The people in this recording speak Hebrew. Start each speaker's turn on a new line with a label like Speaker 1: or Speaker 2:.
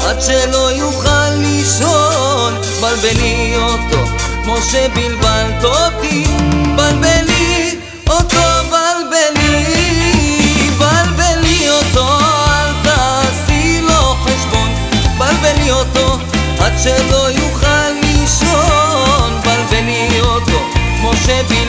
Speaker 1: עד שלא יוכל לישון. בלבלי אותו כמו שבלבלת אותי, בלבלי אותו, בלבלי אותו, אל תעשי לו חשבון. בלבלי אותו עד שלא יוכל לישון, בלבלי אותו כמו שבלבלת